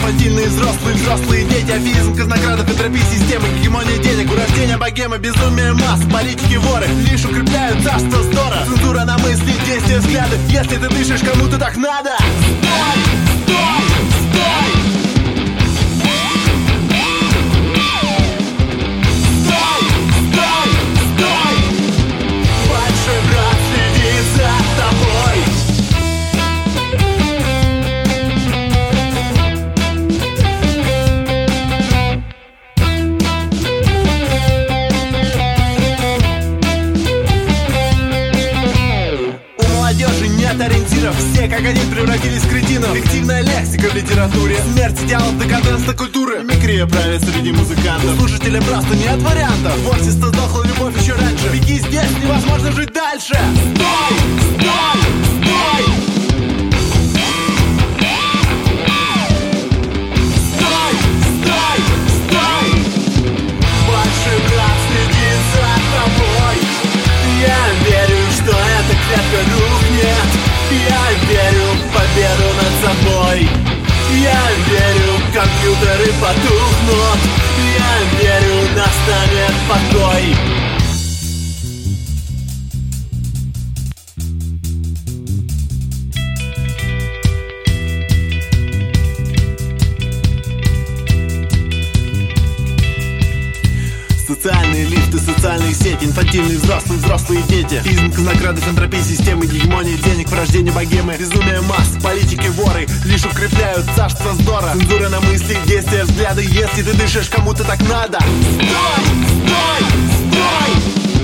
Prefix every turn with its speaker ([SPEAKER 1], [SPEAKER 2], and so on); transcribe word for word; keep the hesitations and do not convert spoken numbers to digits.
[SPEAKER 1] Инфантильные взрослые, взрослые дети. Афизм, казнокрадов, энтропии системы, гегемония денег, урождение богемы, безумие масс, политики, воры лишь укрепляют царство здора. Цензура на мысли, действия, взгляды. Если ты дышишь, кому-то так надо. Стой, стой, стой. Стой, стой, стой. Младший брат следит за тобой. Нет ориентиров, все как один превратились в кретинов. Фиктивная лексика в литературе, смерть идеалов, декаденства культуры. Мимикрия правит среди музыкантов, слушатели просто нет вариантов. Творчество сдохло, любовь еще раньше. Беги, здесь невозможно жить дальше. Стой, стой, стой. Стой, стой, стой. Младший брат следит за тобой. Я верю, что эта клетка рухнет. Я верю в победу над собой. Я верю, компьютеры потухнут. Я верю, настанет покой. Социальные лифты, социальные сети, инфантильные взрослые, взрослые дети. Физм, казнокрадов, энтропии системы, гегемония денег, порождение богемы, безумие масс, политики, воры лишь укрепляют царство здора. Цензура на мысли, действия, взгляды. Если ты дышишь, кому-то так надо. Стой, стой, стой.